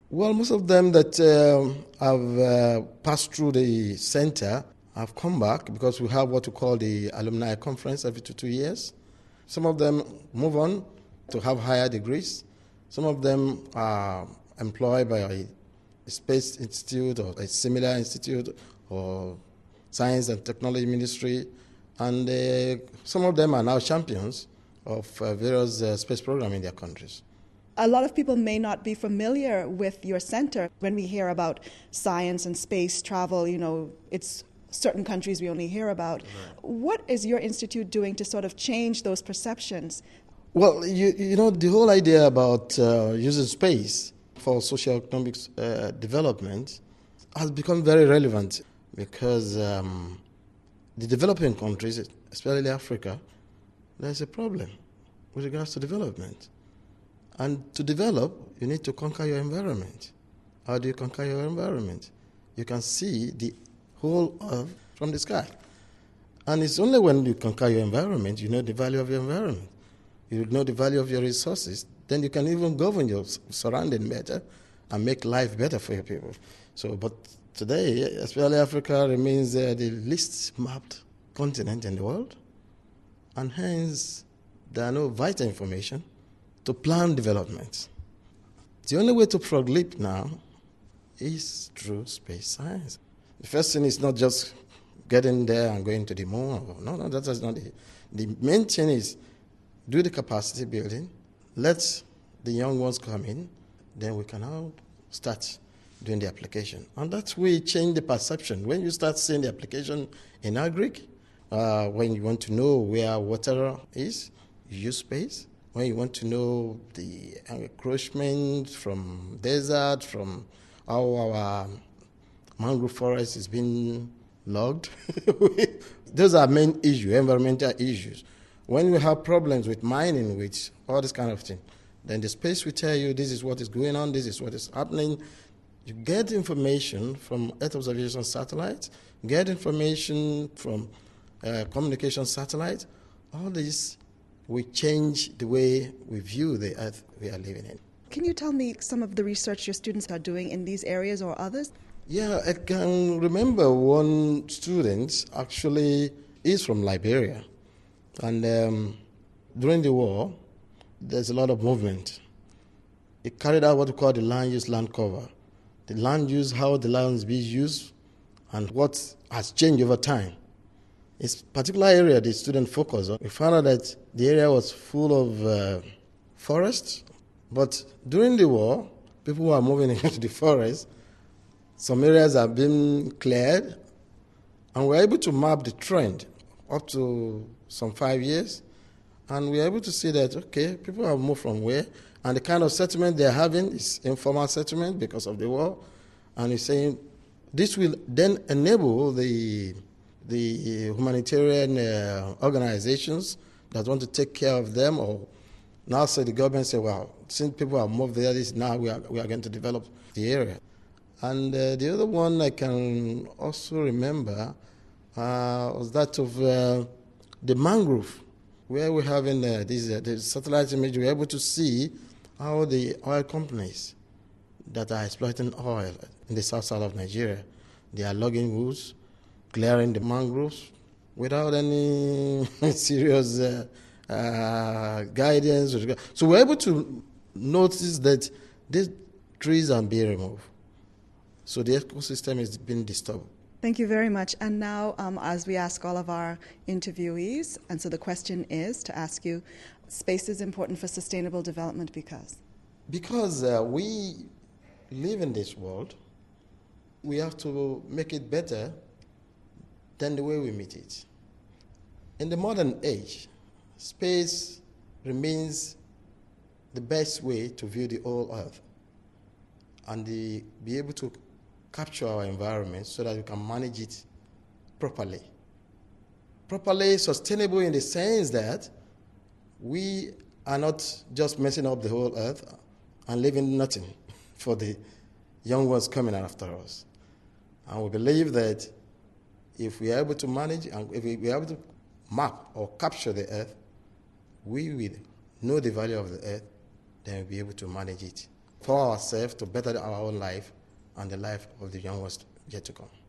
Well, most of them that have passed through the center have come back because we have what we call the alumni conference every 2 years. Some of them move on to have higher degrees. Some of them are employed by a space institute or a similar institute or science and technology ministry. And some of them are now champions of various space programs in their countries. A lot of people may not be familiar with your center. When we hear about science and space travel, it's certain countries we only hear about. Right. What is your institute doing to sort of change those perceptions? Well, the whole idea about using space for socio-economic development has become very relevant because the developing countries, especially Africa, there's a problem with regards to development. And to develop, you need to conquer your environment. How do you conquer your environment? You can see the whole earth from the sky. And it's only when you conquer your environment, you know the value of your environment. You know the value of your resources. Then you can even govern your surrounding better and make life better for your people. But today, especially Africa remains the least mapped continent in the world. And hence, there are no vital information to plan development. The only way to frog leap now is through space science. The first thing is not just getting there and going to the moon. No, that is not it. The main thing is do the capacity building, let the young ones come in, then we can now start doing the application. And that's where you change the perception. When you start seeing the application in agric, when you want to know where water is, you use space. When you want to know the encroachment from desert, from how our mangrove forest is being logged, those are main issues, environmental issues. When we have problems with mining, with all this kind of thing, then the space will tell you this is what is going on, this is what is happening. You get information from Earth observation satellites, get information from communication satellites. All this will change the way we view the Earth we are living in. Can you tell me some of the research your students are doing in these areas or others? Yeah, I can remember one student actually is from Liberia. And during the war, there's a lot of movement. He carried out what we call the land use, land cover. The land use, how the land is being used, and what has changed over time. This particular area the student focused on, we found out that the area was full of forests. But during the war, people were moving into the forest. Some areas have been cleared, and we're able to map the trend up to some 5 years. And we're able to see that, okay, people have moved from where, and the kind of settlement they're having is informal settlement because of the war. And he's saying this will then enable the humanitarian organizations that want to take care of them, or now say the government say, well, since people have moved there, now we are going to develop the area. And the other one I can also remember was that of the mangrove, where we're having the satellite image. We're able to see how the oil companies that are exploiting oil in the south side of Nigeria, they are logging woods, clearing the mangroves without any serious guidance. So we're able to notice that these trees are being removed. So the ecosystem is being disturbed. Thank you very much. And now, as we ask all of our interviewees, and so the question is to ask you, space is important for sustainable development because? Because we live in this world, we have to make it better than the way we meet it. In the modern age, space remains the best way to view the whole Earth and be able to capture our environment so that we can manage it properly. Properly sustainable in the sense that we are not just messing up the whole Earth and leaving nothing for the young ones coming after us. And we believe that if we are able to manage and if we are able to map or capture the Earth, we will know the value of the Earth, then we'll be able to manage it for ourselves to better our own life and the life of the young ones yet to come.